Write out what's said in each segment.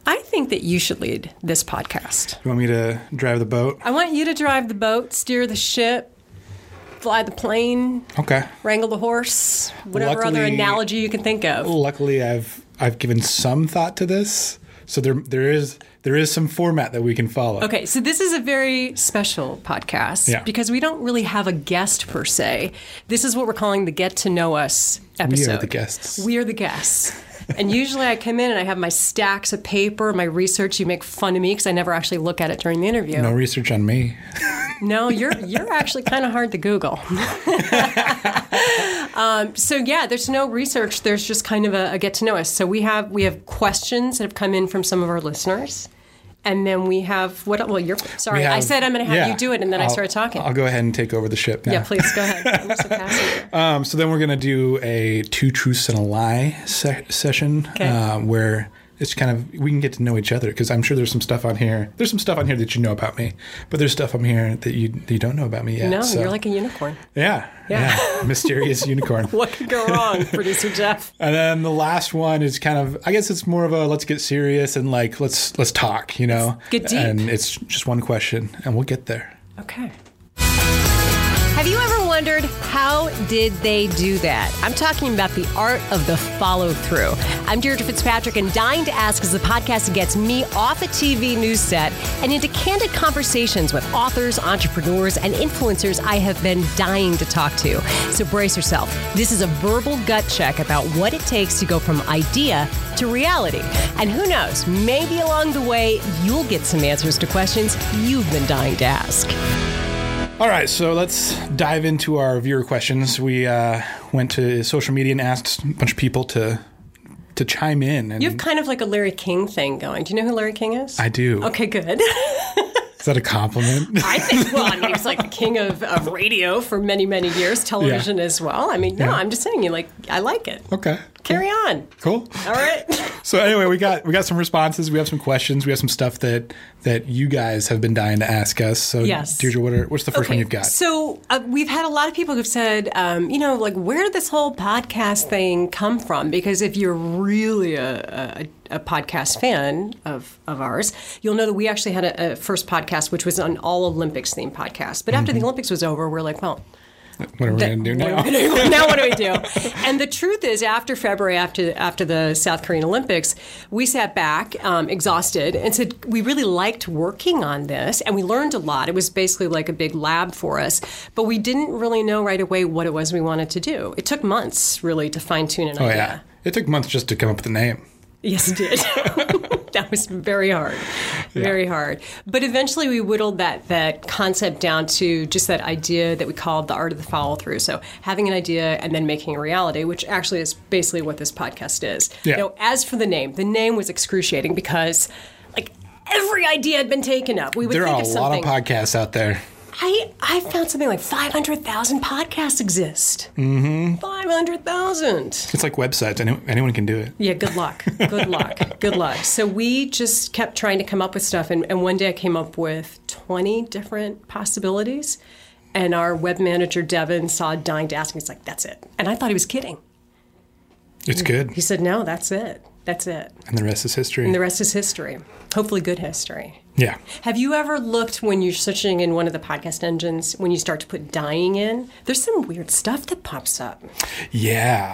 I think that you should lead this podcast. You want me to drive the boat? I want you to drive the boat, steer the ship, fly the plane, Okay. wrangle the horse, whatever other Luckily- analogy you can think of. Luckily, I've given some thought to this, so there is some format that we can follow. Okay, so this is a very special podcast because we don't really have a guest per se. This is what we're calling the Get to Know Us episode. We are the guests. We are the guests. And usually I come in and I have my stacks of paper, my research. You make fun of me because I never actually look at it during the interview. No research on me. No, you're actually kind of hard to Google. So yeah, there's no research. There's just kind of a get to know us. So we have questions that have come in from some of our listeners. And then we have I said I'm going to have you do it, and then I started talking. I'll go ahead and take over the ship now. Yeah, please go ahead. I'm just a passenger. So then we're going to do a 2 truths and a lie session where it's kind of, we can get to know each other, because I'm sure there's some stuff on here. There's some stuff on here that you know about me, but there's stuff on here that you don't know about me yet. No, you're like a unicorn. Yeah. Mysterious unicorn. What could go wrong, producer Jeff? And then the last one is kind of, I guess it's more of a let's get serious and like let's talk, you know. Let's get deep. And it's just one question, and we'll get there. Okay. Have you ever wondered, how did they do that? I'm talking about the art of the follow-through. I'm Deirdre Fitzpatrick, and Dying to Ask is the podcast that gets me off a TV news set and into candid conversations with authors, entrepreneurs, and influencers I have been dying to talk to. So brace yourself. This is a verbal gut check about what it takes to go from idea to reality. And who knows, maybe along the way, you'll get some answers to questions you've been dying to ask. All right, so let's dive into our viewer questions. We went to social media and asked a bunch of people to chime in. And you have kind of like a Larry King thing going. Do you know who Larry King is? I do. Okay, good. Is that a compliment? I think, well, I mean, he was like the king of radio for many, many years, television as well. I mean, no, I'm just saying, I like it. Okay. Carry on. Cool. All right. So anyway, we got some responses. We have some questions. We have some stuff that you guys have been dying to ask us. So yes. Deirdre, what's the first one you've got? So we've had a lot of people who've said, where did this whole podcast thing come from? Because if you're really a podcast fan of ours, you'll know that we actually had a first podcast, which was an all Olympics themed podcast. But after the Olympics was over, we're like, well, what are we going to do now? Now what do we do? And the truth is, after February, after the South Korean Olympics, we sat back, exhausted, and said we really liked working on this, and we learned a lot. It was basically like a big lab for us, but we didn't really know right away what it was we wanted to do. It took months, really, to fine-tune an idea. Oh, yeah. It took months just to come up with the name. Yes, it did. That was very hard. Very hard. But eventually we whittled that concept down to just that idea that we called the art of the follow-through. So having an idea and then making a reality, which actually is basically what this podcast is. Yeah. As for the name was excruciating because every idea had been taken up. We would there think are of a something. lot of podcasts out there. I found something like 500,000 podcasts exist. 500,000. It's like websites. Anyone can do it. Yeah, good luck. Good luck. Good luck. So we just kept trying to come up with stuff. And one day I came up with 20 different possibilities. And our web manager, Devin, saw Dying to Ask. He's like, that's it. And I thought he was kidding. It's good. He said, no, that's it. That's it. And the rest is history. And the rest is history. Hopefully good history. Yeah. Have you ever looked when you're searching in one of the podcast engines, when you start to put dying in, there's some weird stuff that pops up. Yeah.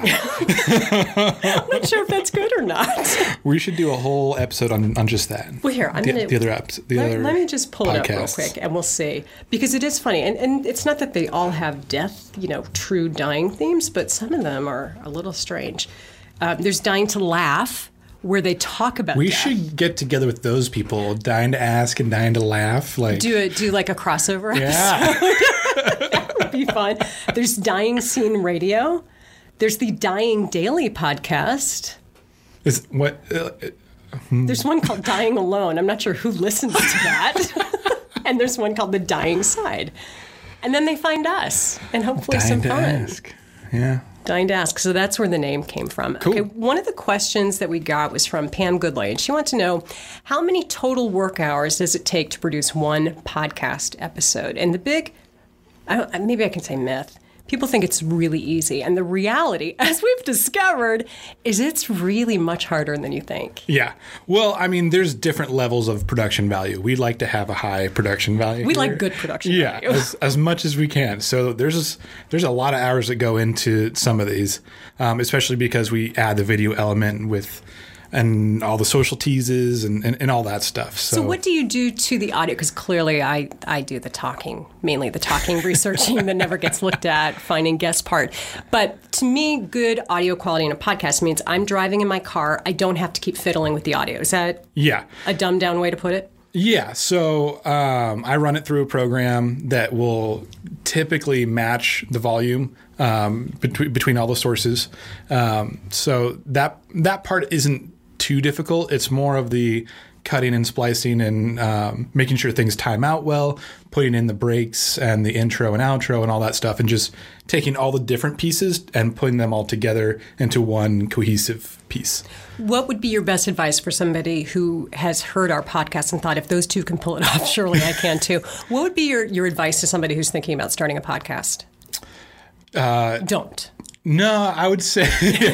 I'm not sure if that's good or not. We should do a whole episode on just that. Well, here, I'm going to... Let me just pull it up real podcasts. quick and we'll see. Because it is funny. And it's not that they all have death, true dying themes, but some of them are a little strange. There's Dying to Laugh, where they talk about We death. should get together with those people, Dying to Ask and Dying to Laugh. Do like a crossover episode. Yeah. That would be fun. There's Dying Scene Radio. There's the Dying Daily podcast. There's one called Dying Alone. I'm not sure who listens to that. And there's one called The Dying Side. And then they find us, and hopefully Dying some fun. to Ask. Yeah. Dying to Ask. So that's where the name came from. Cool. Okay, one of the questions that we got was from Pam Goodley, and she wanted to know, how many total work hours does it take to produce one podcast episode? And the big, maybe I can say myth, People think it's really easy. And the reality, as we've discovered, is it's really much harder than you think. Yeah. Well, I mean, there's different levels of production value. We'd like to have a high production value. We like good production value. Yeah, as much as we can. So there's a lot of hours that go into some of these, especially because we add the video element and all the social teases and all that stuff. So what do you do to the audio? Because clearly I do the talking, mainly the talking, researching that never gets looked at, finding guest part. But to me, good audio quality in a podcast means I'm driving in my car. I don't have to keep fiddling with the audio. Is that a dumbed down way to put it? Yeah. So I run it through a program that will typically match the volume between all the sources. So that part isn't too difficult. It's more of the cutting and splicing and making sure things time out well, putting in the breaks and the intro and outro and all that stuff, and just taking all the different pieces and putting them all together into one cohesive piece. What would be your best advice for somebody who has heard our podcast and thought, if those two can pull it off, surely I can too? What would be your advice to somebody who's thinking about starting a podcast? Don't. No, I would say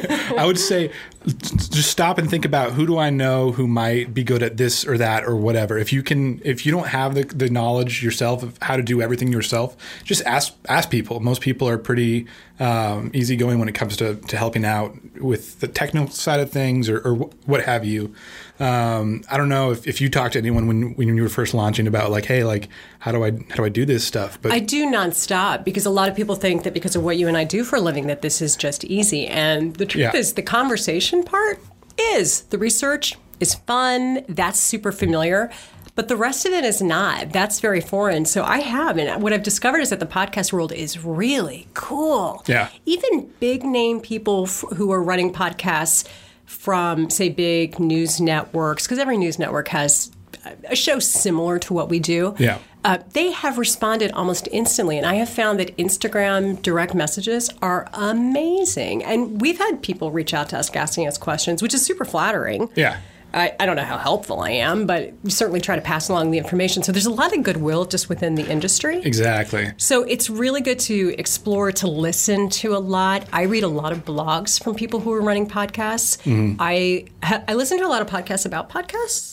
just stop and think about, who do I know who might be good at this or that or whatever. If you don't have the knowledge yourself of how to do everything yourself, just ask people. Most people are pretty easygoing when it comes to helping out with the technical side of things or what have you. I don't know if you talked to anyone when you were first launching about like, hey, like how do I do this stuff? But I do nonstop, because a lot of people think that because of what you and I do for a living that this is just easy. And the truth is, the conversation part is, the research is fun. That's super familiar. But the rest of it is not. That's very foreign. So and what I've discovered is that the podcast world is really cool. Yeah. Even big name people who are running podcasts from, say, big news networks, because every news network has a show similar to what we do. Yeah. They have responded almost instantly. And I have found that Instagram direct messages are amazing. And we've had people reach out to us asking us questions, which is super flattering. Yeah. I don't know how helpful I am, but we certainly try to pass along the information. So there's a lot of goodwill just within the industry. Exactly. So it's really good to explore, to listen to a lot. I read a lot of blogs from people who are running podcasts. Mm-hmm. I listen to a lot of podcasts about podcasts.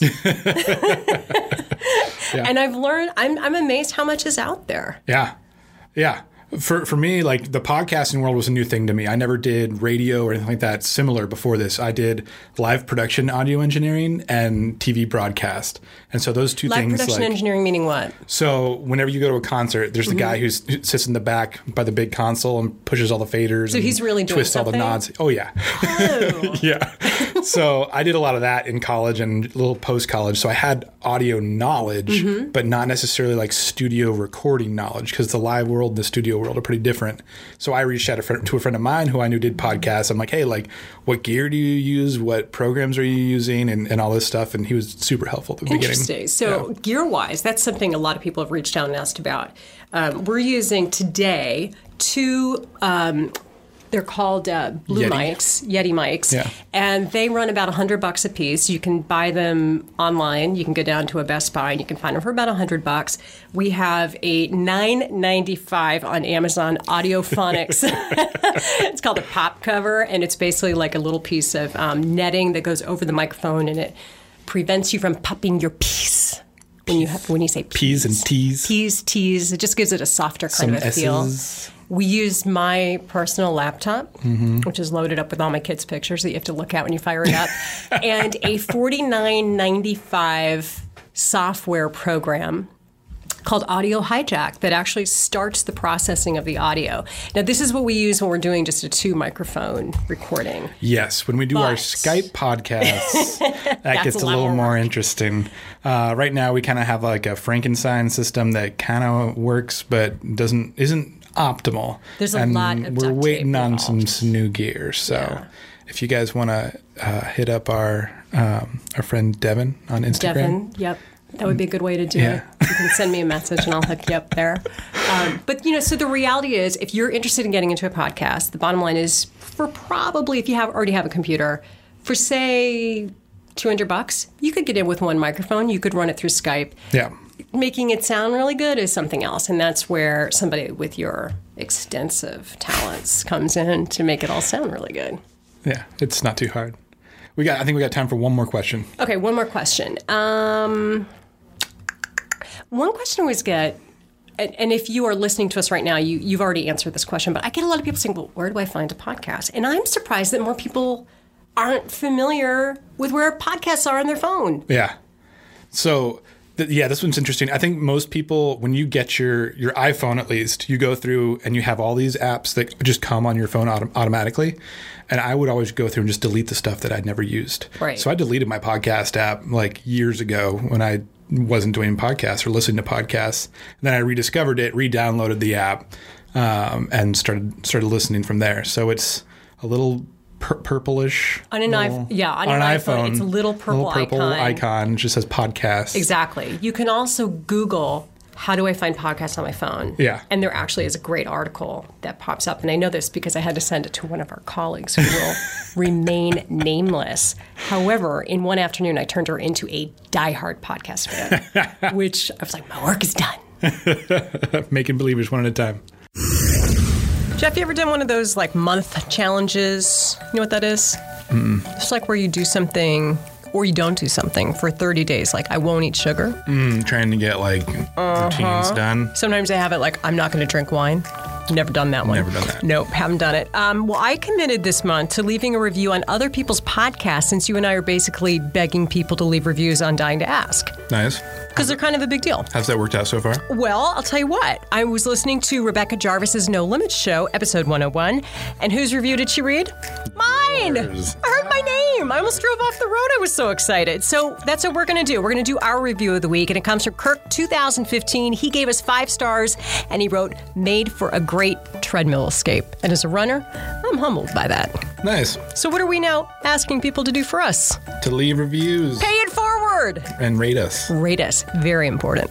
Yeah. And I've learned, I'm amazed how much is out there. Yeah. Yeah. For me, like, the podcasting world was a new thing to me. I never did radio or anything like that similar before this. I did live production audio engineering and TV broadcast. And so those two things... Live production engineering meaning what? So whenever you go to a concert, there's the guy who sits in the back by the big console and pushes all the faders. So he's really doing twists something? all the nods. Oh, yeah. Oh. Yeah. So I did a lot of that in college and a little post-college. So I had audio knowledge, but not necessarily like studio recording knowledge, because the live world and the studio world are pretty different. So I reached out to a friend of mine who I knew did podcasts. I'm like, hey, like, what gear do you use? What programs are you using? And all this stuff. And he was super helpful at the beginning. Interesting. So gear-wise, that's something a lot of people have reached out and asked about. We're using today two... they're called Blue Yeti mics, yeah. And they run about $100 a piece. You can buy them online. You can go down to a Best Buy and you can find them for about $100. We have a $9.95 on Amazon Audiophonics. It's called a pop cover, and it's basically like a little piece of netting that goes over the microphone, and it prevents you from popping your piece. When you say P's and T's. P's, T's. It just gives it a softer kind of a feel. We use my personal laptop, which is loaded up with all my kids' pictures that you have to look at when you fire it up, and a $49.95 software program called Audio Hijack that actually starts the processing of the audio. Now, this is what we use when we're doing just a 2-microphone recording. Yes, when we do our Skype podcasts, that gets a little more interesting. Right now, we kind of have like a Frankenstein system that kind of works, but isn't optimal. There's a lot of we're waiting on involved. some new gear. So if you guys want to hit up our friend Devin on Instagram. Devin, yep. That would be a good way to do it. You can send me a message and I'll hook you up there. But, so the reality is, if you're interested in getting into a podcast, the bottom line is, for probably, if you already have a computer, for say $200, you could get in with one microphone. You could run it through Skype. Yeah. making it sound really good is something else. And that's where somebody with your extensive talents comes in to make it all sound really good. Yeah, it's not too hard. I think we got time for one more question. Okay, one more question. One question I always get, and if you are listening to us right now, you've already answered this question, but I get a lot of people saying, well, where do I find a podcast? And I'm surprised that more people aren't familiar with where podcasts are on their phone. Yeah. So, this one's interesting. I think most people, when you get your iPhone at least, you go through and you have all these apps that just come on your phone automatically. And I would always go through and just delete the stuff that I'd never used. Right. So I deleted my podcast app like years ago when I wasn't doing podcasts or listening to podcasts. And then I rediscovered it, re-downloaded the app, and started listening from there. So it's a little purplish. On an iPhone, it's a little purple icon. It just says podcast. Exactly. You can also Google, how do I find podcasts on my phone? Yeah. And there actually is a great article that pops up. And I know this because I had to send it to one of our colleagues who will remain nameless. However, in one afternoon, I turned her into a diehard podcast fan, which I was like, my work is done. Making believers one at a time. Jeff, you ever done one of those like month challenges? You know what that is? It's like where you do something or you don't do something for 30 days. Like, I won't eat sugar. Trying to get like routines done. Sometimes I have it like, I'm not going to drink wine. Never done that one. Never done that. Nope, haven't done it. Well, I committed this month to leaving a review on other people's podcasts, since you and I are basically begging people to leave reviews on Dying to Ask. Nice. Because they're kind of a big deal. How's that worked out so far? Well, I'll tell you what. I was listening to Rebecca Jarvis's No Limits show, episode 101. And whose review did she read? Mine! Yours. I heard my name. I almost drove off the road. I was so excited. So that's what we're going to do. We're going to do our review of the week. And it comes from Kirk 2015. He gave us 5 stars. And he wrote, made for a great treadmill escape. And as a runner, I'm humbled by that. Nice. So what are we now asking people to do for us? To leave reviews. Pay it forward. And rate us. Rate us. Very important.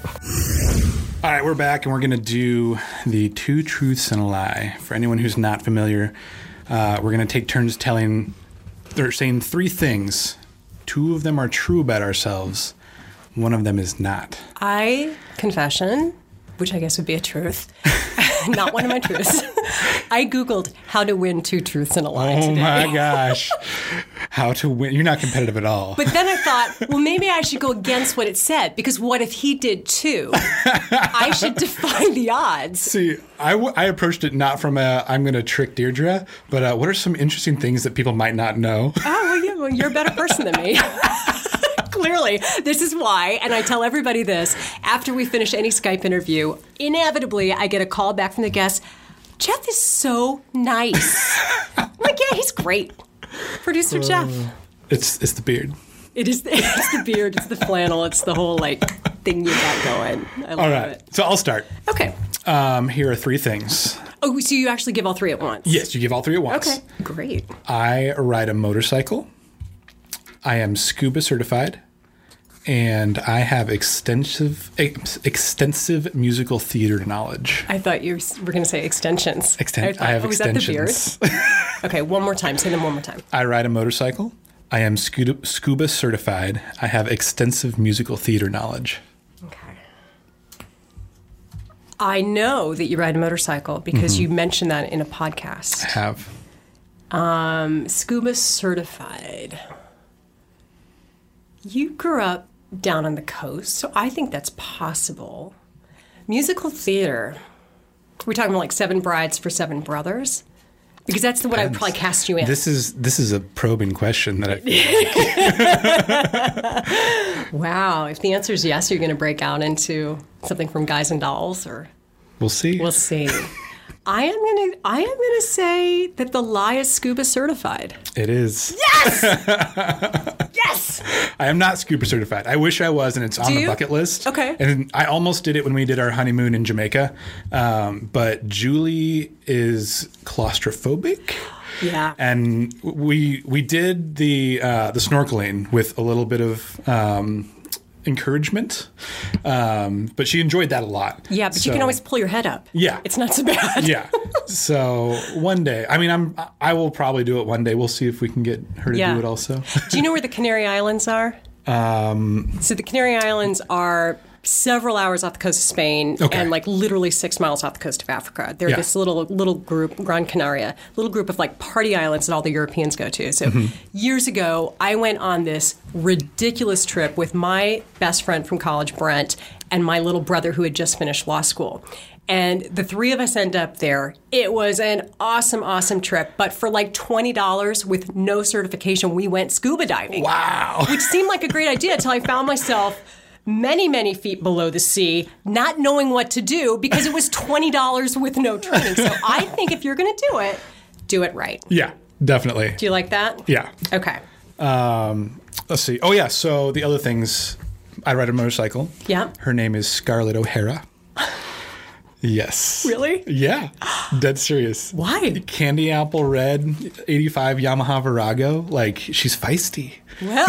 All right, we're back, and we're going to do the 2 truths and a lie. For anyone who's not familiar, we're going to take turns saying 3 things. 2 of them are true about ourselves. 1 of them is not. Confession, which I guess would be a truth. Not one of my truths. I Googled how to win 2 truths and a lie today. Oh my gosh. How to win. You're not competitive at all. But then I thought, well, maybe I should go against what it said, because what if he did too? I should defy the odds. See, I approached it not from I'm going to trick Deirdre, but what are some interesting things that people might not know? Well, you're a better person than me. Clearly, this is why, and I tell everybody this, after we finish any Skype interview, inevitably I get a call back from the guest, Jeff is so nice. I'm like, yeah, he's great. Producer Jeff. It's the beard. It's the beard, it's the flannel, it's the whole thing you got going. I love it. So I'll start. Okay. Here are 3 things. Oh, so you actually give all 3 at once? Yes, you give all 3 at once. Okay, great. I ride a motorcycle. I am scuba certified. And I have extensive musical theater knowledge. I thought you were going to say extensions. I have extensions. Is that the beard? Okay, one more time. Say them one more time. I ride a motorcycle. I am scuba certified. I have extensive musical theater knowledge. Okay. I know that you ride a motorcycle because you mentioned that in a podcast. I have. Scuba certified. You grew up down on the coast, so I think that's possible. Musical theater. We're talking about 7 Brides for 7 Brothers? Because that's the one I would probably cast you in. This is a probing question that I feel like. Wow. If the answer is yes, you're going to break out into something from Guys and Dolls, or We'll see. We'll see. I am gonna say that the lie is scuba certified. It is. Yes! Yes! I am not scuba certified. I wish I was, and it's on the bucket list. Okay. And I almost did it when we did our honeymoon in Jamaica. But Julie is claustrophobic. Yeah. And we did the snorkeling with a little bit of encouragement, but she enjoyed that a lot. Yeah, but you can always pull your head up. Yeah, it's not so bad. Yeah. So one day, I will probably do it one day. We'll see if we can get her to do it also. Do you know where the Canary Islands are? So the Canary Islands are several hours off the coast of Spain and like literally 6 miles off the coast of Africa. They're this little group, Gran Canaria, little group of like party islands that all the Europeans go to. So years ago, I went on this ridiculous trip with my best friend from college, Brent, and my little brother who had just finished law school. And the three of us end up there. It was an awesome, awesome trip. But for like $20 with no certification, we went scuba diving. Wow. Which seemed like a great idea until I found myself many, many feet below the sea, not knowing what to do because it was $20 with no training. So I think if you're going to do it right. Yeah, definitely. Do you like that? Yeah. Okay. Let's see. Oh, yeah. So the other things, I ride a motorcycle. Yeah. Her name is Scarlett O'Hara. Yes. Really? Yeah. Dead serious. Why? Candy apple red, 85 Yamaha Virago. Like, she's feisty. Well,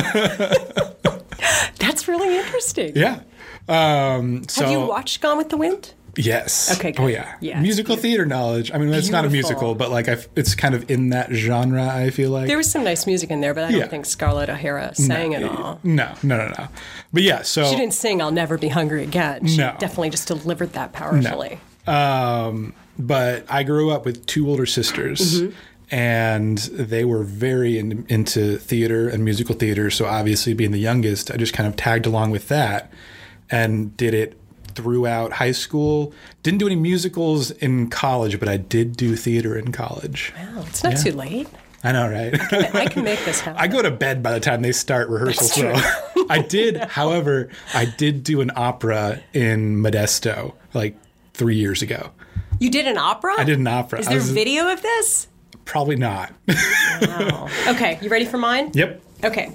that's really interesting. Yeah. Have you watched Gone with the Wind? Yes. Okay, good. Oh, yeah. Yeah, musical theater knowledge. I mean, it's not a musical, but like it's kind of in that genre, I feel like. There was some nice music in there, but I don't think Scarlett O'Hara sang at all. No. But yeah, so... She didn't sing I'll Never Be Hungry Again. She definitely just delivered that powerfully. No. But I grew up with two older sisters, and they were very into theater and musical theater. So obviously, being the youngest, I just kind of tagged along with that and did it throughout high school. Didn't do any musicals in college, but I did do theater in college. Wow, it's not too late. I know, right? I can make this happen. I go to bed by the time they start rehearsal. So I did, however, I did do an opera in Modesto like 3 years ago. You did an opera? I did an opera. Is there video of this? Probably not. Wow. Okay, you ready for mine? Yep. Okay.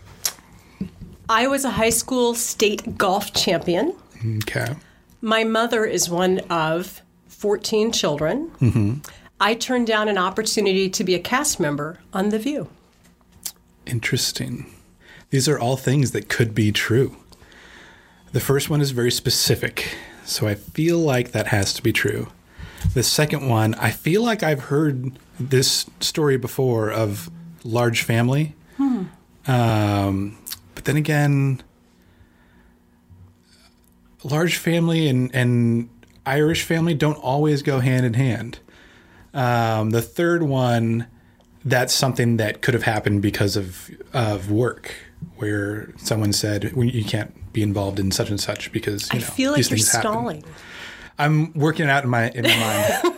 I was a high school state golf champion. Okay. My mother is one of 14 children. I turned down an opportunity to be a cast member on The View. Interesting. These are all things that could be true. The first one is very specific, so I feel like that has to be true. The second one, I feel like I've heard this story before of large family. But then again, large family and Irish family don't always go hand in hand. The third one, that's something that could have happened because of work, where someone said, well, you can't be involved in such and such because, I feel like you're stalling. I'm working it out in my mind.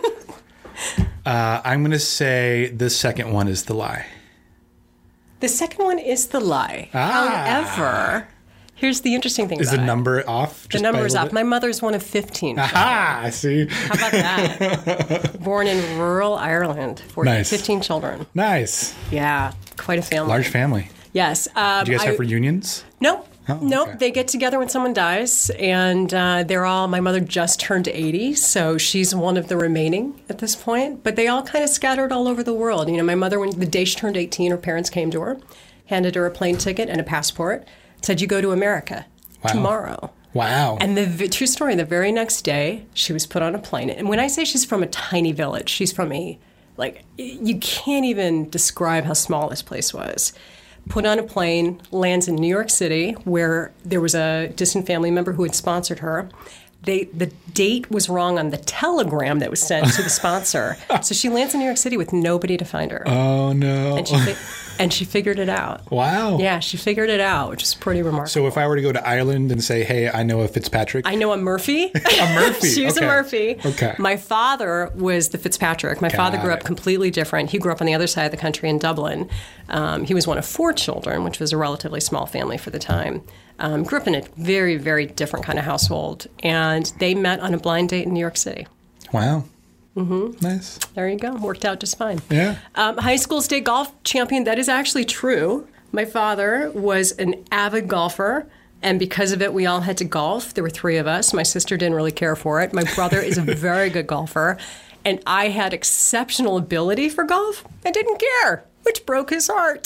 I'm going to say the second one is the lie. The second one is the lie. However, here's the interesting thing Is about the it. number off? The number is off. My mother's one of 15. Aha, I see. How about that? Born in rural Ireland. 15 children. Nice. Yeah, quite a family. Large family. Yes. Do you guys have reunions? Nope. Nope. Okay. They get together when someone dies, and my mother just turned 80, so she's one of the remaining at this point. But they all kind of scattered all over the world. You know, my mother, when the day she turned 18, her parents came to her, handed her a plane ticket and a passport, said, you go to America tomorrow. Wow. And the true story, the very next day, she was put on a plane. And when I say she's from a tiny village, she's from you can't even describe how small this place was. Put on a plane, lands in New York City, where there was a distant family member who had sponsored her. The date was wrong on the telegram that was sent to the sponsor. So she lands in New York City with nobody to find her. Oh, no. And she figured it out. Wow. Yeah, she figured it out, which is pretty remarkable. So if I were to go to Ireland and say, hey, I know a Fitzpatrick. I know a Murphy. A Murphy. She was a Murphy. Okay. My father was the Fitzpatrick. My father grew up completely different. He grew up on the other side of the country in Dublin. He was one of 4 children, which was a relatively small family for the time. Grew up in a very, very different kind of household. And they met on a blind date in New York City. Wow. Mm-hmm. Nice. There you go. Worked out just fine. Yeah. High school state golf champion. That is actually true. My father was an avid golfer. And because of it, we all had to golf. There were 3 of us. My sister didn't really care for it. My brother is a very good golfer. And I had exceptional ability for golf. I didn't care, which broke his heart.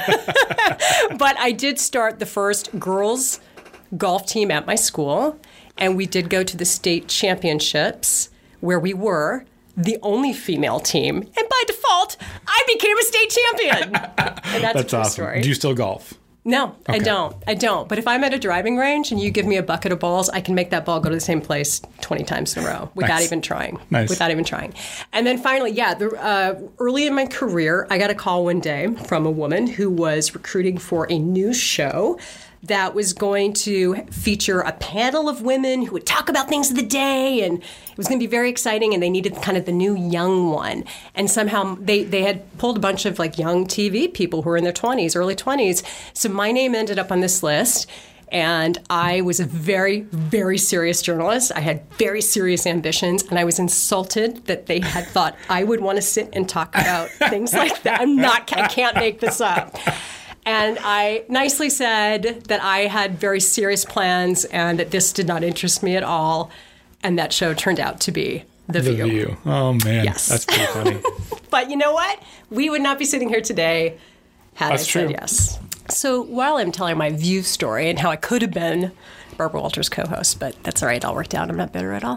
But I did start the first girls' golf team at my school. And we did go to the state championships, where we were the only female team. And by default, I became a state champion. And that's a true awesome. story. Do you still golf? No, Okay. I don't. But if I'm at a driving range and you give me a bucket of balls, I can make that ball go to the same place 20 times in a row without Nice. even trying. Nice. Without even trying. And then finally, early in my career, I got a call one day from a woman who was recruiting for a new show that was going to feature a panel of women who would talk about things of the day, and it was going to be very exciting, and they needed kind of the new young one. And somehow they had pulled a bunch of like young TV people who were in their 20s, early 20s. So my name ended up on this list, and I was a very, very serious journalist. I had very serious ambitions, and I was insulted that they had thought I would want to sit and talk about things like that. I can't make this up. And I nicely said that I had very serious plans and that this did not interest me at all. And that show turned out to be The View. Oh, man. Yes. That's pretty funny. But you know what? We would not be sitting here today had That's I said true. yes. So while I'm telling my View story and how I could have been Barbara Walters' co-host, but that's all right. I'll work it out. I'm not bitter at all.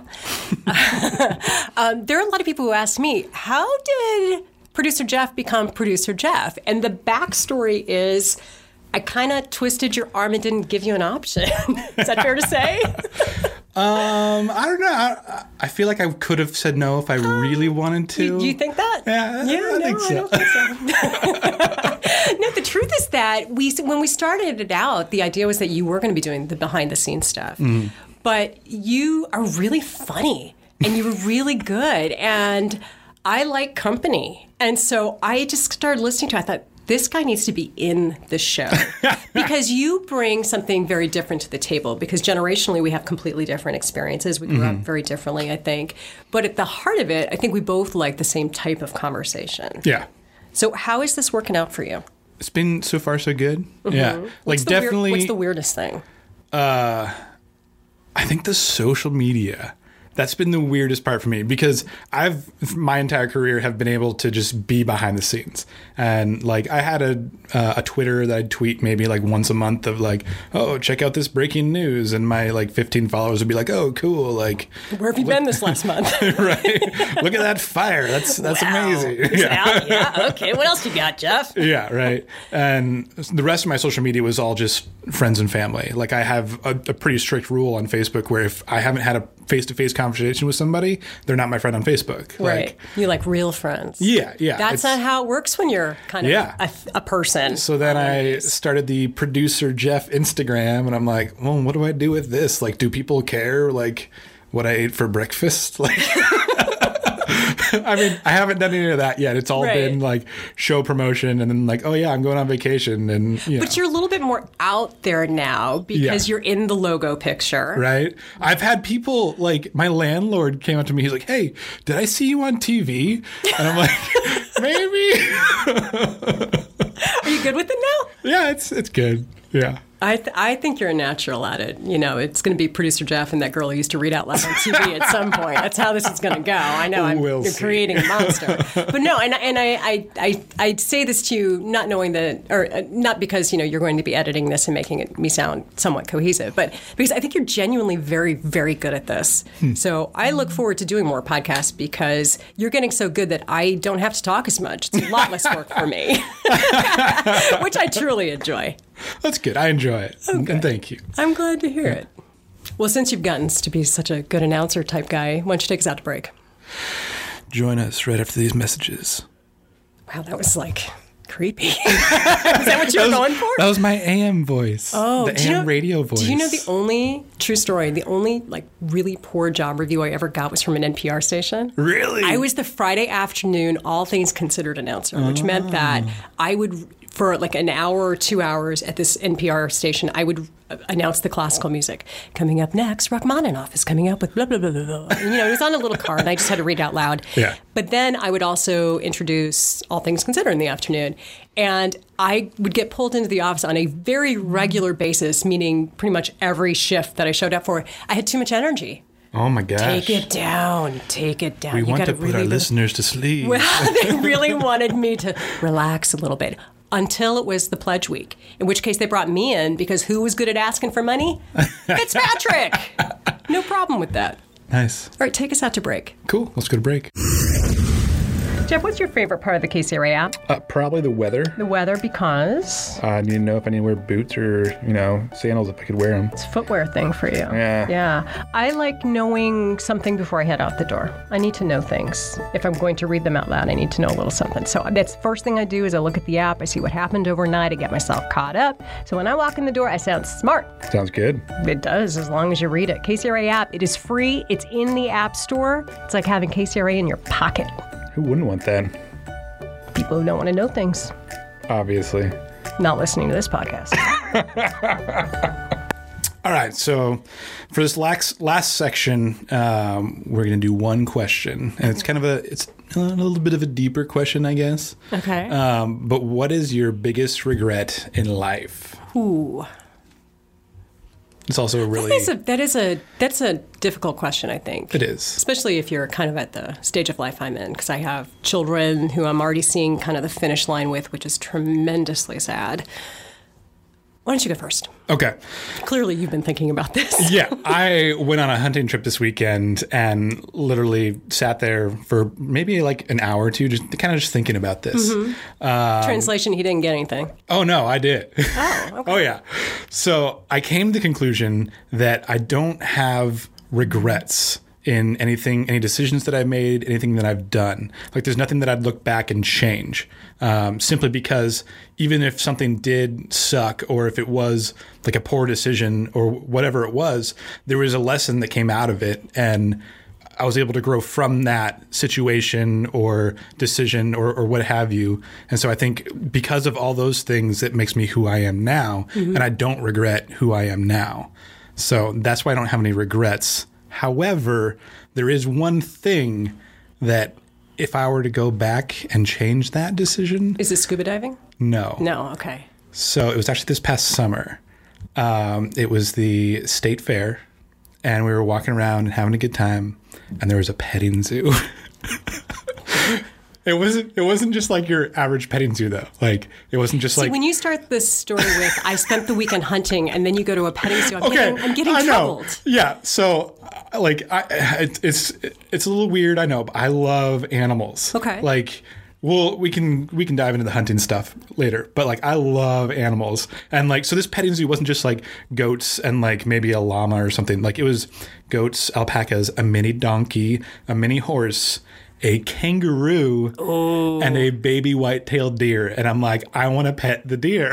There are a lot of people who ask me, how did Producer Jeff become Producer Jeff? And the backstory is I kind of twisted your arm and didn't give you an option. Is that fair to say? I don't know. I feel like I could have said no if I really wanted to. Do you think that? Yeah, I think so. I don't think so. No, the truth is that when we started it out, the idea was that you were going to be doing the behind-the-scenes stuff. Mm. But you are really funny, and you were really good, and I like company. And so I just started listening to it. I thought, this guy needs to be in the show because you bring something very different to the table because generationally we have completely different experiences. We grew up very differently, I think. But at the heart of it, I think we both like the same type of conversation. Yeah. So how is this working out for you? It's been so far so good. Yeah. What's the weirdest thing? I think the social media. That's been the weirdest part for me because my entire career have been able to just be behind the scenes. And like I had a Twitter that I'd tweet maybe like once a month of like, oh, check out this breaking news. And my like 15 followers would be like, oh, cool. Like, where have you been this last month? Right. Look at that fire. That's Wow. amazing. Is it out? Yeah. Okay. What else you got, Jeff? Yeah, right. And the rest of my social media was all just friends and family. Like I have a pretty strict rule on Facebook where if I haven't had a face-to-face conversation with somebody, they're not my friend on Facebook. Right. Like, You like real friends. yeah. That's not how it works when you're kind of a person. So then I started the Producer Jeff Instagram, and I'm like, well, what do I do with this? Like, do people care, like, what I ate for breakfast? Like, I mean, I haven't done any of that yet. It's all been like show promotion and then like, oh yeah, I'm going on vacation. And But you're a little bit more out there now because you're in the logo picture. Right. I've had people like my landlord came up to me. He's like, hey, did I see you on TV? And I'm like, maybe. Are you good with it now? Yeah, it's good. Yeah. I think you're a natural at it. You know, it's going to be Producer Jeff and that girl who used to read out loud on TV at some point. That's how this is going to go. I know you're creating a monster. But no, and I say this to you not knowing that, or not because, you know, you're going to be editing this and making me sound somewhat cohesive, but because I think you're genuinely very, very good at this. So I look forward to doing more podcasts because you're getting so good that I don't have to talk as much. It's a lot less work for me, which I truly enjoy. That's good. I enjoy it. Okay. And thank you. I'm glad to hear it. Well, since you've gotten to be such a good announcer type guy, why don't you take us out to break? Join us right after these messages. Wow, that was like creepy. Is that what you were going for? That was my AM voice. Oh, the AM radio voice. Do you know the only true story, the only like really poor job review I ever got was from an NPR station? Really? I was the Friday afternoon, all things considered announcer, which meant that I would, for like an hour or 2 hours at this NPR station, I would announce the classical music. Coming up next, Rachmaninoff is coming up with blah, blah, blah, blah, blah. And, you know, it was on a little card, and I just had to read out loud. Yeah. But then I would also introduce All Things Considered in the afternoon. And I would get pulled into the office on a very regular basis, meaning pretty much every shift that I showed up for. I had too much energy. Oh, my gosh. Take it down. Take it down. We want to put our listeners to sleep. Well, they really wanted me to relax a little bit until it was the pledge week, in which case they brought me in because who was good at asking for money? Fitzpatrick. No problem with that. Nice. All right, take us out to break. Cool. Let's go to break. Jeff, what's your favorite part of the KCRA app? Probably the weather. The weather, because I need to know if I need to wear boots or, sandals if I could wear them. it's a footwear thing for you. Yeah. Yeah. I like knowing something before I head out the door. I need to know things. If I'm going to read them out loud, I need to know a little something. So that's the first thing I do is I look at the app. I see what happened overnight. I get myself caught up. So when I walk in the door, I sound smart. Sounds good. It does, as long as you read it. KCRA app, it is free. It's in the App Store. It's like having KCRA in your pocket. Who wouldn't want that? People who don't want to know things. Obviously. Not listening to this podcast. All right, so for this last section, we're going to do one question. And it's kind of it's a little bit of a deeper question, I guess. Okay. But what is your biggest regret in life? Ooh. It's also a really... That's a difficult question, I think. It is. Especially if you're kind of at the stage of life I'm in, because I have children who I'm already seeing kind of the finish line with, which is tremendously sad. Why don't you go first? Okay. Clearly, you've been thinking about this. Yeah, I went on a hunting trip this weekend and literally sat there for maybe like an hour or two, just thinking about this. Mm-hmm. Translation, he didn't get anything. Oh, no, I did. Oh, okay. Oh, yeah. So I came to the conclusion that I don't have regrets in anything, any decisions that I've made, anything that I've done. Like there's nothing that I'd look back and change, simply because even if something did suck or if it was like a poor decision or whatever it was, there was a lesson that came out of it. And I was able to grow from that situation or decision or what have you. And so I think because of all those things, it makes me who I am now. Mm-hmm. And I don't regret who I am now. So that's why I don't have any regrets. However, there is one thing that if I were to go back and change that decision... Is it scuba diving? No. No, okay. So it was actually this past summer. It was the state fair, and we were walking around and having a good time, and there was a petting zoo. It wasn't just like your average petting zoo, though. Like, it wasn't just like... when you start this story with, I spent the weekend hunting, and then you go to a petting zoo, I'm getting I troubled. know. Yeah, so, it's a little weird, I know, but I love animals. Okay. Like, well, we can dive into the hunting stuff later, but, like, I love animals. And, like, so this petting zoo wasn't just, like, goats and, like, maybe a llama or something. Like, it was goats, alpacas, a mini donkey, a mini horse, a kangaroo, and a baby white-tailed deer. And I'm like, I want to pet the deer.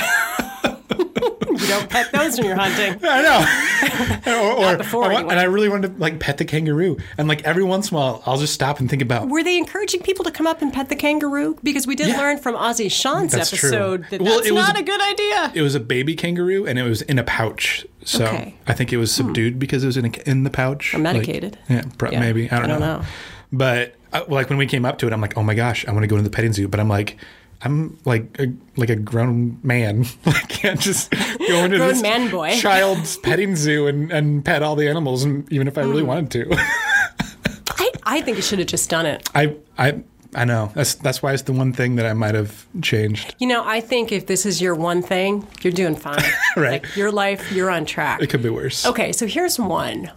You don't pet those when you're hunting. I know. Anyway. And I really wanted to, like, pet the kangaroo. And, like, every once in a while, I'll just stop and think about... Were they encouraging people to come up and pet the kangaroo? Because we did learn from Ozzy Sean's episode that that's not a good idea. It was a baby kangaroo, and it was in a pouch. So I think it was subdued because it was in the pouch. Or medicated. Like, maybe. I don't know. But like when we came up to it, I'm like, oh my gosh, I want to go to the petting zoo. But I'm like a grown man. I can't just go into this man boy. child's petting zoo and pet all the animals, even if I really wanted to. I think you should have just done it. I know. That's why it's the one thing that I might have changed. I think if this is your one thing, you're doing fine. Right. Like your life, you're on track. It could be worse. Okay, so here's one.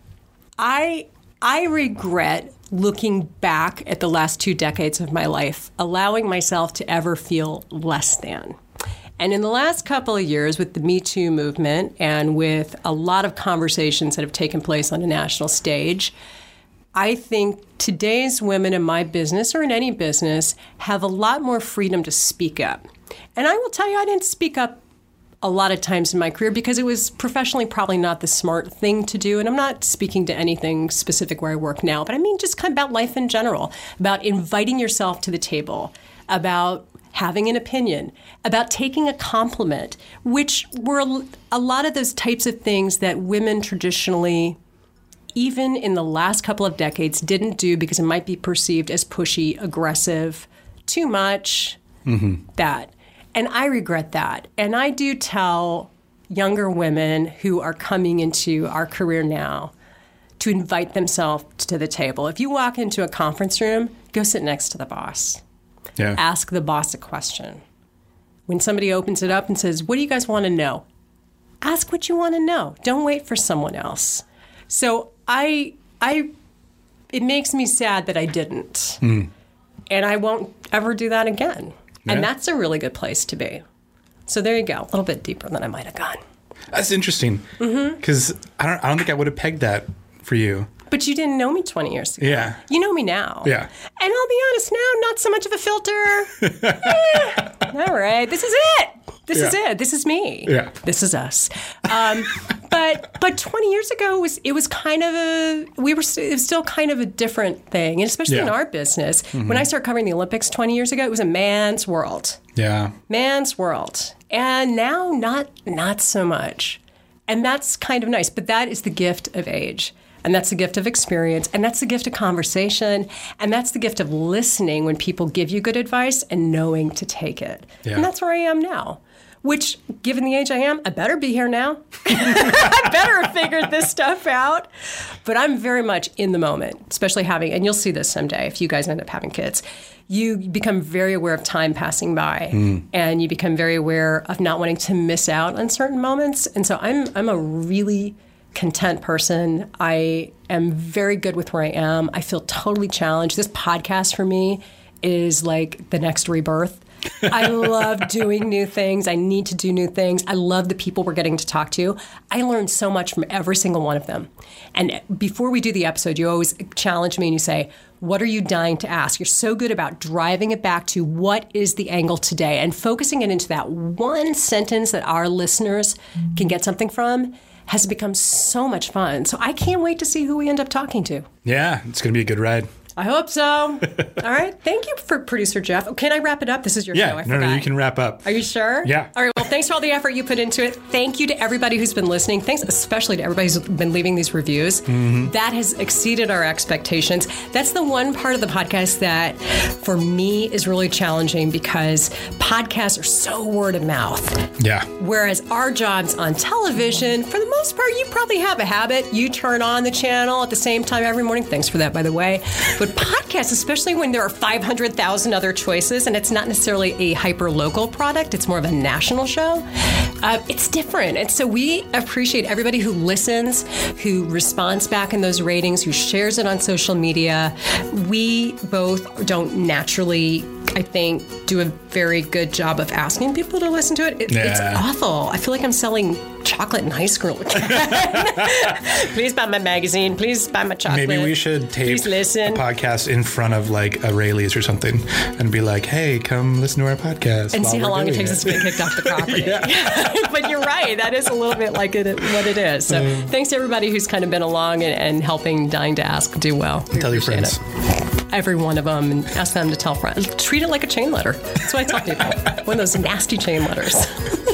I regret looking back at the last 2 decades of my life, allowing myself to ever feel less than. And in the last couple of years with the Me Too movement and with a lot of conversations that have taken place on a national stage, I think today's women in my business or in any business have a lot more freedom to speak up. And I will tell you, I didn't speak up a lot of times in my career because it was professionally probably not the smart thing to do. And I'm not speaking to anything specific where I work now, but I mean just kind of about life in general, about inviting yourself to the table, about having an opinion, about taking a compliment, which were a lot of those types of things that women traditionally, even in the last couple of decades, didn't do because it might be perceived as pushy, aggressive, too much, that. And I regret that. And I do tell younger women who are coming into our career now to invite themselves to the table. If you walk into a conference room, go sit next to the boss. Yeah. Ask the boss a question. When somebody opens it up and says, what do you guys want to know? Ask what you want to know. Don't wait for someone else. So it makes me sad that I didn't. and I won't ever do that again. Yeah. And that's a really good place to be. So there you go. A little bit deeper than I might have gone. That's interesting. Because I don't think I would have pegged that for you. But you didn't know me 20 years ago. Yeah. You know me now. Yeah. And I'll be honest now, not so much of a filter. All right. This is it. This is it. This is me. Yeah. This is us. But 20 years ago, it was kind of it was still kind of a different thing. And especially in our business. When I started covering the Olympics 20 years ago, it was a man's world. Yeah. Man's world. And now not so much. And that's kind of nice. But that is the gift of age. And that's the gift of experience. And that's the gift of conversation. And that's the gift of listening when people give you good advice and knowing to take it. Yeah. And that's where I am now. Which, given the age I am, I better be here now. I better have figured this stuff out. But I'm very much in the moment, especially and you'll see this someday if you guys end up having kids. You become very aware of time passing by, and you become very aware of not wanting to miss out on certain moments. And so I'm a really content person. I am very good with where I am. I feel totally challenged. This podcast for me is like the next rebirth. I love doing new things. I need to do new things. I love the people we're getting to talk to. I learned so much from every single one of them. And before we do the episode, you always challenge me and you say, what are you dying to ask? You're so good about driving it back to what is the angle today and focusing it into that one sentence that our listeners can get something from has become so much fun. So I can't wait to see who we end up talking to. Yeah, it's going to be a good ride. I hope so. All right. Thank you for producer Jeff. Oh, can I wrap it up? This is your show. I forgot. No, you can wrap up. Are you sure? Yeah. All right. Well, thanks for all the effort you put into it. Thank you to everybody who's been listening. Thanks especially to everybody who's been leaving these reviews. That has exceeded our expectations. That's the one part of the podcast that for me is really challenging because podcasts are so word of mouth. Yeah. Whereas our jobs on television, for the most part, you probably have a habit. You turn on the channel at the same time every morning. Thanks for that, by the way. But podcasts, especially when there are 500,000 other choices and it's not necessarily a hyper-local product, it's more of a national show, it's different. And so we appreciate everybody who listens, who responds back in those ratings, who shares it on social media. We both don't naturally, I think, do a very good job of asking people to listen to it. It's awful. I feel like I'm selling chocolate in high school again. Please buy my magazine. Please buy my chocolate. Maybe we should tape a podcast in front of like a Rayleigh's or something and be like, hey, come listen to our podcast. And see how long it takes us to get kicked off the property. But you're right. That is a little bit like what it is. So thanks to everybody who's kind of been along and helping Dying to Ask do well. Tell your friends. Every one of them, and ask them to tell friends. Treat it like a chain letter. That's what I tell people. One of those nasty chain letters.